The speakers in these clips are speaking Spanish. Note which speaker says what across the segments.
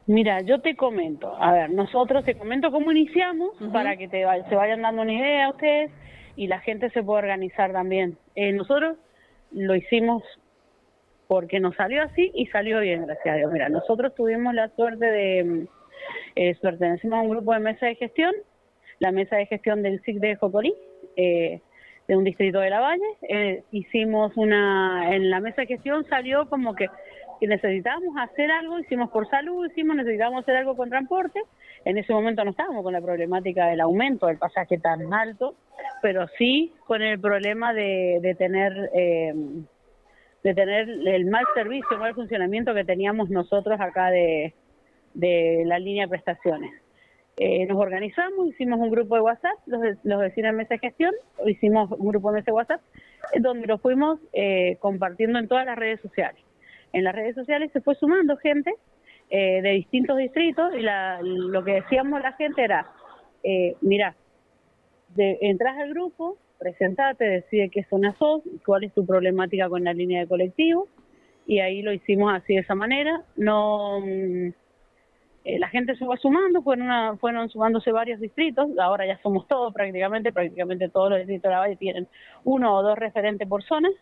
Speaker 1: Mira, yo te comento, a ver, nosotros te comento cómo iniciamos para que se vayan dando una idea a ustedes y la gente se pueda organizar también. Nosotros lo hicimos porque nos salió así y salió bien, gracias a Dios. Mira, nosotros tuvimos la suerte de, pertenecemos a un grupo de mesa de gestión, la mesa de gestión del SIC de Jocorí, de un distrito de La Valle. Hicimos en la mesa de gestión salió como que necesitábamos hacer algo, hicimos por salud, necesitábamos hacer algo con transporte. En ese momento no estábamos con la problemática del aumento del pasaje tan alto, pero sí con el problema de tener el mal servicio, el mal funcionamiento que teníamos nosotros acá de la línea de prestaciones. Nos organizamos, hicimos un grupo de WhatsApp, los vecinos de mesa de gestión, hicimos un grupo de mesa de WhatsApp, donde lo fuimos compartiendo en todas las redes sociales. En las redes sociales se fue sumando gente de distintos distritos y lo que decíamos la gente era, mira, entras al grupo, presentate, decide qué zona sos, cuál es tu problemática con la línea de colectivo, y ahí lo hicimos así de esa manera. No, la gente se fue sumando, fueron sumándose varios distritos, ahora ya somos todos prácticamente todos los distritos de La Valle tienen 1 o 2 referentes por zona,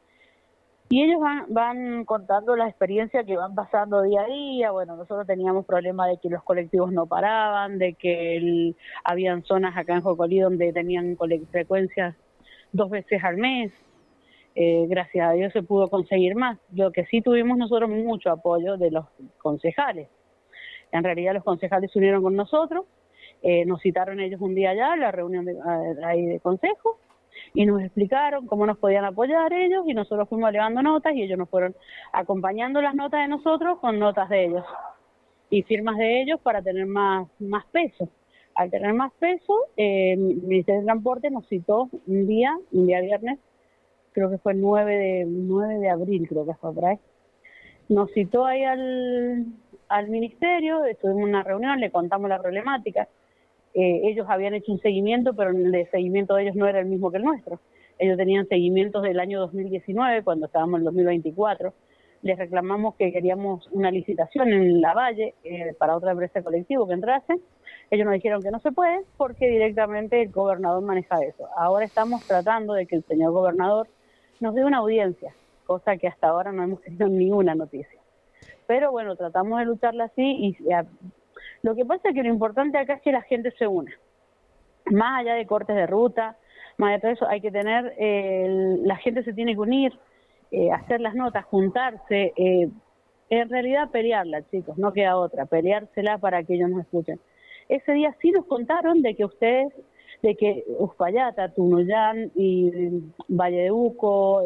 Speaker 1: y ellos van contando la experiencia que van pasando día a día. Bueno, nosotros teníamos problemas de que los colectivos no paraban, de que habían zonas acá en Jocolí donde tenían frecuencias 2 veces al mes. Gracias a Dios se pudo conseguir más. Lo que sí tuvimos nosotros mucho apoyo de los concejales. En realidad los concejales se unieron con nosotros, nos citaron ellos un día allá, la reunión de consejo, y nos explicaron cómo nos podían apoyar ellos, y nosotros fuimos elevando notas y ellos nos fueron acompañando las notas de nosotros con notas de ellos y firmas de ellos para tener más peso. Al tener más peso, el Ministerio de Transporte nos citó un día viernes, creo que fue el 9 de abril, creo que fue por ahí. Nos citó ahí al ministerio, tuvimos una reunión, le contamos la problemática. Ellos habían hecho un seguimiento, pero el seguimiento de ellos no era el mismo que el nuestro. Ellos tenían seguimientos del año 2019, cuando estábamos en el 2024. Les reclamamos que queríamos una licitación en La Valle para otra empresa colectiva que entrase. Ellos nos dijeron que no se puede porque directamente el gobernador maneja eso. Ahora estamos tratando de que el señor gobernador nos dé una audiencia, cosa que hasta ahora no hemos tenido ninguna noticia. Pero bueno, tratamos de lucharla así y lo que pasa es que lo importante acá es que la gente se una. Más allá de cortes de ruta, más allá de todo eso, hay que tener, la gente se tiene que unir, hacer las notas, juntarse, en realidad pelearla, chicos, no queda otra, peleársela para que ellos nos escuchen. Ese día sí nos contaron de que Uspallata, Tunuyán y Valle de Uco,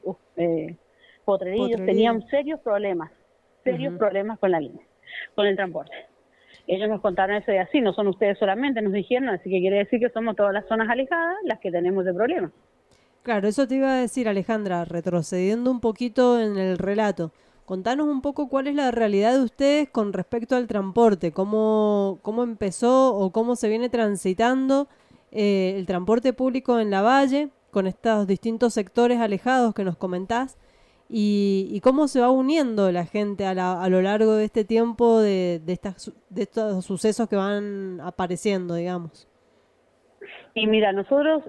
Speaker 1: Potrerillos tenían serios problemas con la línea, con el transporte. Ellos nos contaron ese día, sí, no son ustedes solamente, nos dijeron, así que quiere decir que somos todas las zonas alejadas las que tenemos de problemas.
Speaker 2: Claro, eso te iba a decir, Alejandra, retrocediendo un poquito en el relato. Contanos un poco cuál es la realidad de ustedes con respecto al transporte, cómo empezó o cómo se viene transitando el transporte público en La Valle, con estos distintos sectores alejados que nos comentás, y cómo se va uniendo la gente a lo largo de este tiempo de estos sucesos que van apareciendo, digamos.
Speaker 1: Y mira, nosotros,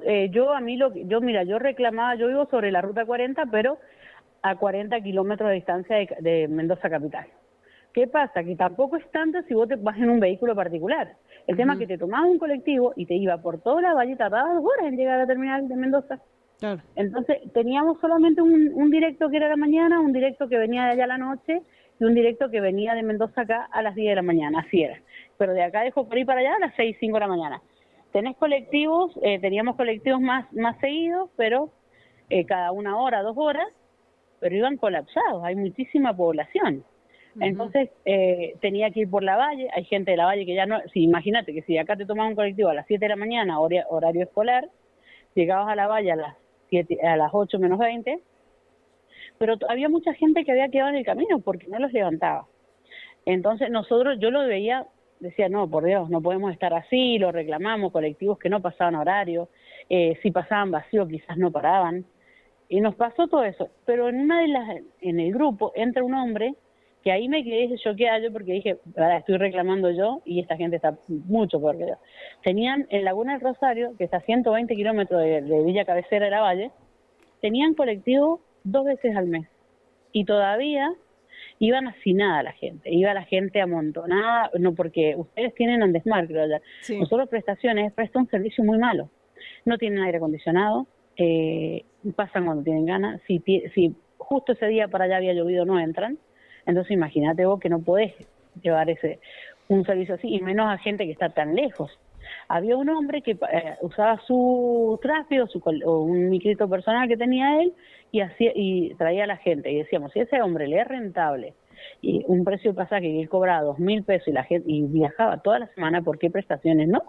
Speaker 1: yo reclamaba, yo vivo sobre la ruta 40, pero a 40 kilómetros de distancia de Mendoza capital. ¿Qué pasa? Que tampoco es tanto si vos te vas en un vehículo particular. El tema es que te tomabas un colectivo y te iba por toda La Valle y tardabas 2 horas en llegar a la terminal de Mendoza. Claro. Entonces teníamos solamente un directo que era a la mañana, un directo que venía de allá a la noche y un directo que venía de Mendoza acá a las 10 de la mañana, así era. Pero de acá de Jocorí para allá a las 6, 5 de la mañana. Tenés colectivos, teníamos colectivos más seguidos, pero cada 1 hora, 2 horas, pero iban colapsados, hay muchísima población. Entonces tenía que ir por La Valle, hay gente de La Valle que ya no, sí, imagínate que si acá te tomaban un colectivo a las 7 de la mañana, horario escolar, llegabas a La Valle a las 8 menos 20, pero había mucha gente que había quedado en el camino porque no los levantaba. Entonces yo lo veía, decía, no, por Dios, no podemos estar así, lo reclamamos, colectivos que no pasaban horario, si pasaban vacío quizás no paraban, y nos pasó todo eso. Pero en el grupo entra un hombre que ahí me quedé choqueada yo porque dije, "Pará, estoy reclamando yo y esta gente está mucho peor que yo". Tenían en Laguna del Rosario, que está a 120 kilómetros de Villa Cabecera de la Valle, tenían colectivo 2 veces al mes y todavía iban hacinada la gente, iba la gente amontonada, no, porque ustedes tienen Andesmar, creo ya.
Speaker 2: Sí.
Speaker 1: Nosotros prestaciones presta un servicio muy malo, no tienen aire acondicionado, pasan cuando tienen ganas, si justo ese día para allá había llovido no entran, entonces imagínate vos que no podés llevar un servicio así, y menos a gente que está tan lejos. Había un hombre que usaba su tráfico o un micrito personal que tenía él y traía a la gente, y decíamos, si ese hombre le es rentable y un precio de pasaje que él cobraba 2.000 pesos y la gente y viajaba toda la semana, ¿por qué prestaciones no?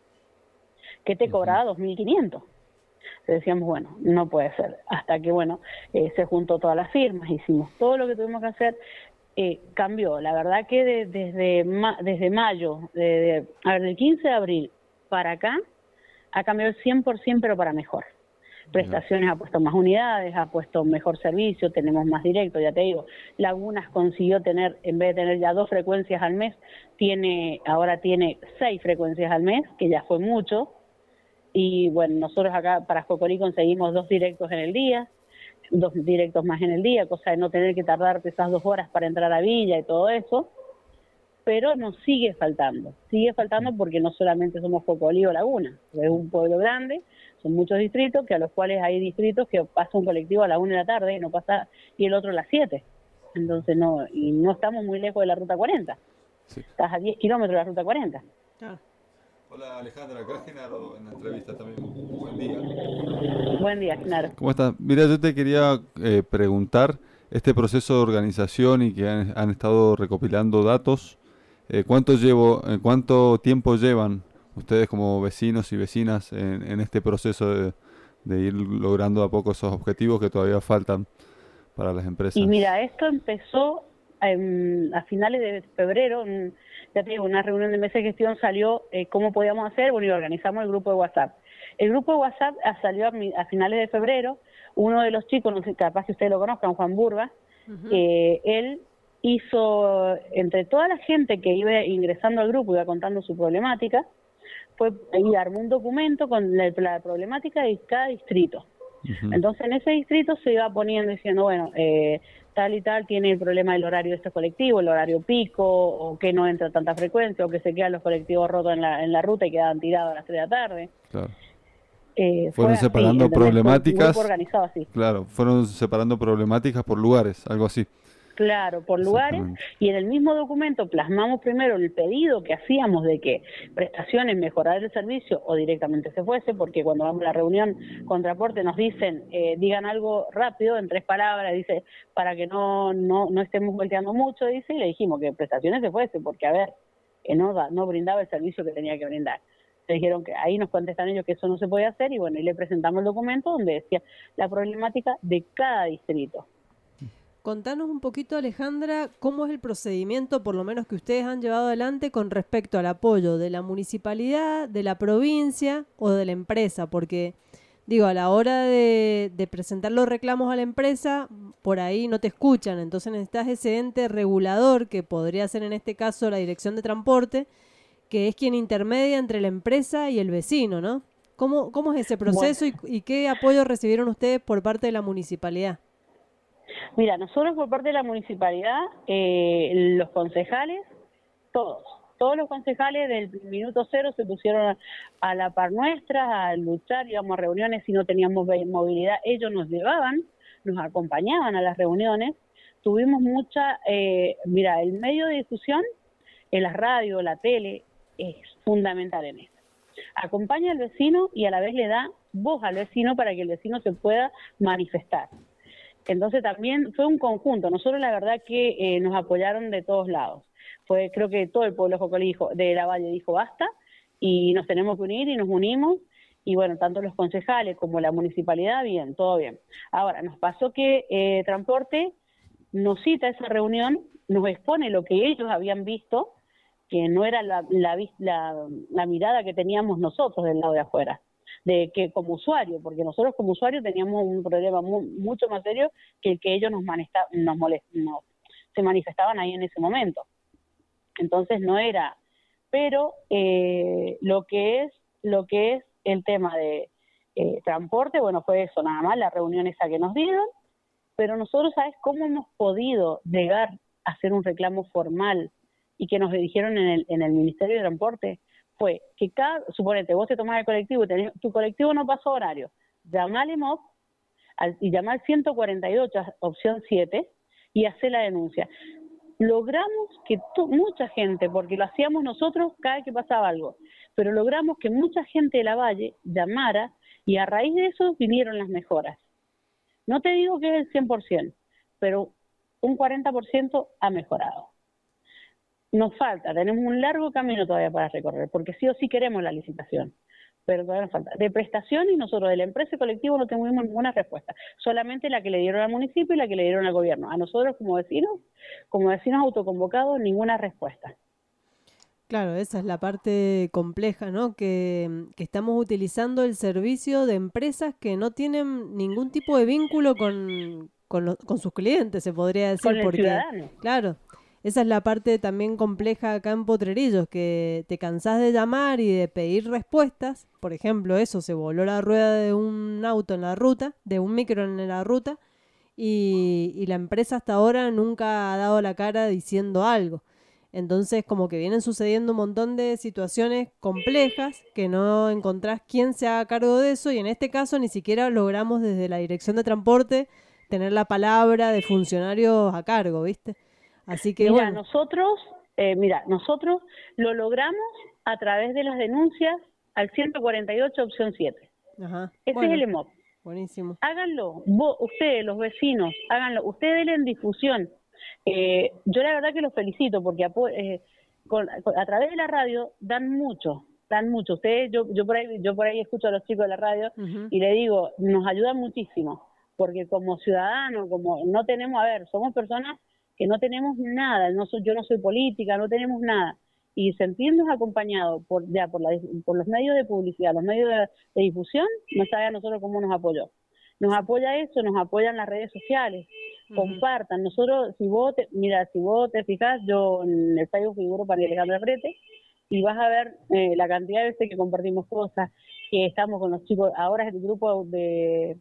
Speaker 1: Que te cobraba 2.500. Decíamos, bueno, no puede ser. Hasta que, bueno, se juntó todas las firmas, hicimos todo lo que tuvimos que hacer, cambió. La verdad que desde mayo, del 15 de abril para acá, ha cambiado el 100%, pero para mejor. Prestaciones ha puesto más unidades, ha puesto mejor servicio, tenemos más directo, ya te digo. Lagunas consiguió tener, en vez de tener ya 2 frecuencias al mes, ahora tiene 6 frecuencias al mes, que ya fue mucho. Y bueno, nosotros acá para Jocorí conseguimos 2 directos en el día, 2 directos más en el día, cosa de no tener que tardarte esas 2 horas para entrar a Villa y todo eso, pero nos sigue faltando porque no solamente somos Jocorí o Laguna, es un pueblo grande, son muchos distritos, que a los cuales hay distritos que pasa un colectivo a la 1 de la tarde y el otro a las 7, entonces no estamos muy lejos de la Ruta 40, sí. Estás a 10 kilómetros de la Ruta 40. Ah.
Speaker 3: Hola Alejandra, acá Genaro en la entrevista también. Buen día.
Speaker 1: Buen día, Genaro.
Speaker 3: ¿Cómo estás? Mira, yo te quería preguntar, este proceso de organización y que han estado recopilando datos, ¿cuánto tiempo llevan ustedes como vecinos y vecinas en este proceso de ir logrando a poco esos objetivos que todavía faltan para las empresas?
Speaker 1: Y mira, esto empezó a finales de febrero, ya te digo, una reunión de mesa de gestión salió cómo podíamos hacer, bueno, y organizamos el grupo de WhatsApp. El grupo de WhatsApp salió a finales de febrero, uno de los chicos, no sé, capaz que ustedes lo conozcan, Juan Burba, él hizo, entre toda la gente que iba ingresando al grupo, iba contando su problemática, y armó un documento con la problemática de cada distrito. Entonces en ese distrito se iba poniendo diciendo, bueno, tal y tal tiene el problema del horario de este colectivo, el horario pico, o que no entra tanta frecuencia, o que se quedan los colectivos rotos en la ruta y quedan tirados a las 3 de la tarde.
Speaker 3: Claro. Fueron separando problemáticas.
Speaker 1: Organizado así.
Speaker 3: Claro, fueron separando problemáticas por lugares, algo así.
Speaker 1: Claro, por lugares, y en el mismo documento plasmamos primero el pedido que hacíamos de que prestaciones mejorar el servicio o directamente se fuese, porque cuando vamos a la reunión con transporte nos dicen, digan algo rápido, en 3 palabras, dice, para que no estemos volteando mucho, dice, y le dijimos que prestaciones se fuese, porque a ver, que no brindaba el servicio que tenía que brindar. Le dijeron que ahí nos contestan ellos que eso no se podía hacer, y bueno, y le presentamos el documento donde decía la problemática de cada distrito.
Speaker 2: Contanos un poquito, Alejandra, cómo es el procedimiento, por lo menos que ustedes han llevado adelante con respecto al apoyo de la municipalidad, de la provincia o de la empresa, porque, digo, a la hora de presentar los reclamos a la empresa, por ahí no te escuchan, entonces necesitas ese ente regulador, que podría ser en este caso la Dirección de Transporte, que es quien intermedia entre la empresa y el vecino, ¿no? ¿Cómo es ese proceso y qué apoyo recibieron ustedes por parte de la municipalidad?
Speaker 1: Mira, nosotros por parte de la municipalidad, los concejales, todos los concejales del minuto cero se pusieron a la par nuestra, a luchar, íbamos a reuniones si no teníamos movilidad, ellos nos llevaban, nos acompañaban a las reuniones, tuvimos mira, el medio de difusión, en la radio, la tele, es fundamental en esto. Acompaña al vecino y a la vez le da voz al vecino para que el vecino se pueda manifestar. Entonces también fue un conjunto. Nosotros la verdad que nos apoyaron de todos lados. Creo que todo el pueblo Jocolí de la Valle dijo basta y nos tenemos que unir y nos unimos. Y bueno, tanto los concejales como la municipalidad, bien, todo bien. Ahora, nos pasó que Transporte nos cita a esa reunión, nos expone lo que ellos habían visto, que no era la mirada que teníamos nosotros del lado de afuera. De que como usuario, porque nosotros como usuario teníamos un problema mucho más serio que el que ellos nos se manifestaban ahí en ese momento. Entonces no era, pero lo que es el tema de transporte, bueno, fue eso nada más, la reunión esa que nos dieron, pero nosotros, ¿sabes cómo hemos podido llegar a hacer un reclamo formal y que nos dijeron en el Ministerio de Transporte? Fue que suponete, vos te tomás el colectivo y tu colectivo no pasó horario, llamá al EMOP y llamá al 148, opción 7, y hacé la denuncia. Logramos que mucha gente, porque lo hacíamos nosotros cada vez que pasaba algo, pero logramos que mucha gente de la Valle llamara y a raíz de eso vinieron las mejoras. No te digo que es el 100%, pero un 40% ha mejorado. Nos falta, tenemos un largo camino todavía para recorrer, porque sí o sí queremos la licitación, pero todavía nos falta. De prestaciones, nosotros de la empresa y colectivo no tuvimos ninguna respuesta, solamente la que le dieron al municipio y la que le dieron al gobierno. A nosotros como vecinos autoconvocados, ninguna respuesta.
Speaker 2: Claro, esa es la parte compleja, ¿no? Que estamos utilizando el servicio de empresas que no tienen ningún tipo de vínculo con sus clientes, se podría decir.
Speaker 1: Con el ciudadano.
Speaker 2: Claro, esa es la parte también compleja acá en Potrerillos, que te cansás de llamar y de pedir respuestas. Por ejemplo, eso, se voló la rueda de un auto en la ruta, de un micro en la ruta, y la empresa hasta ahora nunca ha dado la cara diciendo algo. Entonces, como que vienen sucediendo un montón de situaciones complejas que no encontrás quién se haga cargo de eso, y en este caso ni siquiera logramos desde la Dirección de Transporte tener la palabra de funcionarios a cargo, ¿viste? Así que
Speaker 1: Mira,
Speaker 2: bueno.
Speaker 1: nosotros lo logramos a través de las denuncias al 148, opción 7.
Speaker 2: Ajá.
Speaker 1: Ese es el EMOP.
Speaker 2: Buenísimo.
Speaker 1: Háganlo, ustedes, los vecinos, háganlo, ustedes denle en difusión. Yo la verdad que los felicito porque a través de la radio dan mucho. Ustedes, yo por ahí escucho a los chicos de la radio y le digo, nos ayudan muchísimo, porque como ciudadanos, como no tenemos, somos personas que no tenemos nada, yo no soy política, no tenemos nada, y sentirnos acompañados por los medios de publicidad, los medios de difusión, no sabe a nosotros cómo nos apoyó. Nos apoya eso, nos apoyan las redes sociales, compartan. Nosotros, si vos te fijas, yo en el Facebook figuro para Alejandra Frete, y vas a ver la cantidad de veces que compartimos cosas, que estamos con los chicos. Ahora es el grupo de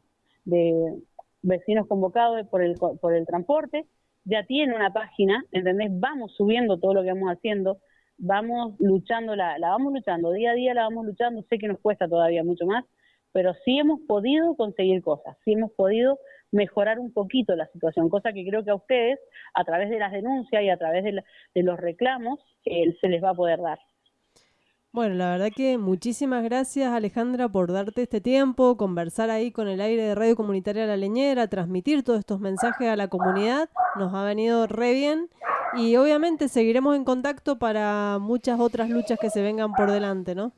Speaker 1: vecinos convocados por el transporte, ya tiene una página, ¿entendés? Vamos subiendo todo lo que vamos haciendo, vamos luchando, la vamos luchando, día a día la vamos luchando. Sé que nos cuesta todavía mucho más, pero sí hemos podido conseguir cosas, sí hemos podido mejorar un poquito la situación, cosa que creo que a ustedes, a través de las denuncias y a través de los reclamos, se les va a poder dar.
Speaker 2: Bueno, la verdad que muchísimas gracias, Alejandra, por darte este tiempo, conversar ahí con el aire de Radio Comunitaria La Leñera, transmitir todos estos mensajes a la comunidad. Nos ha venido re bien y obviamente seguiremos en contacto para muchas otras luchas que se vengan por delante, ¿no?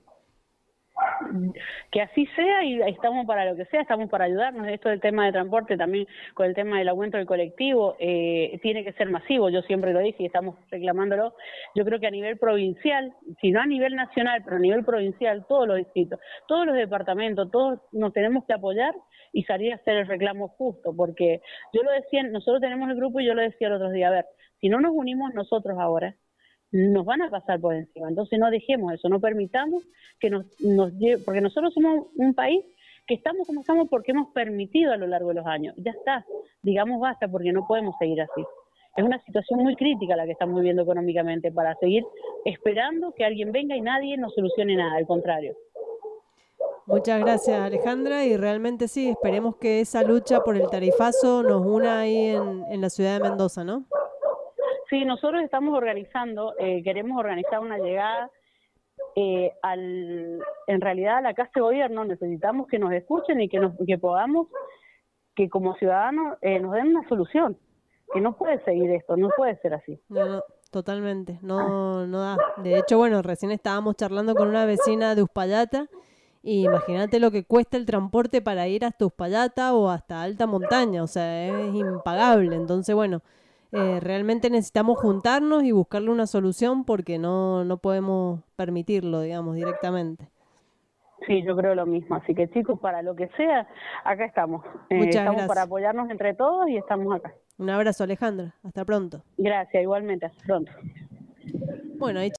Speaker 1: Que así sea, y estamos para lo que sea, estamos para ayudarnos. Esto del tema de transporte, también con el tema del aumento del colectivo, tiene que ser masivo. Yo siempre lo dije y estamos reclamándolo. Yo creo que a nivel provincial, si no a nivel nacional, pero a nivel provincial, todos los distritos, todos los departamentos, todos nos tenemos que apoyar y salir a hacer el reclamo justo, porque yo lo decía, nosotros tenemos el grupo y yo lo decía el otro día, si no nos unimos nosotros ahora, nos van a pasar por encima. Entonces no dejemos eso, no permitamos que nos lleve, porque nosotros somos un país que estamos como estamos porque hemos permitido a lo largo de los años. Ya está, digamos basta, porque no podemos seguir así. Es una situación muy crítica la que estamos viviendo económicamente para seguir esperando que alguien venga y nadie nos solucione nada, al contrario.
Speaker 2: Muchas gracias, Alejandra, y realmente sí, esperemos que esa lucha por el tarifazo nos una ahí en la ciudad de Mendoza, ¿no?
Speaker 1: Sí, nosotros estamos organizando, queremos organizar una llegada en realidad a la Casa de Gobierno. Necesitamos que nos escuchen y que podamos, que como ciudadanos nos den una solución, que no puede seguir esto, no puede ser así.
Speaker 2: No, totalmente, no da. De hecho, bueno, recién estábamos charlando con una vecina de Uspallata, y imagínate lo que cuesta el transporte para ir hasta Uspallata o hasta alta montaña, o sea, es impagable. Entonces, bueno, realmente necesitamos juntarnos y buscarle una solución porque no podemos permitirlo, digamos, directamente.
Speaker 1: Sí, yo creo lo mismo. Así que chicos, para lo que sea, acá estamos.
Speaker 2: Muchas
Speaker 1: Estamos
Speaker 2: gracias.
Speaker 1: para apoyarnos entre todos y estamos acá.
Speaker 2: Un abrazo, Alejandra. Hasta pronto.
Speaker 1: Gracias, igualmente. Hasta pronto.
Speaker 2: Bueno, ahí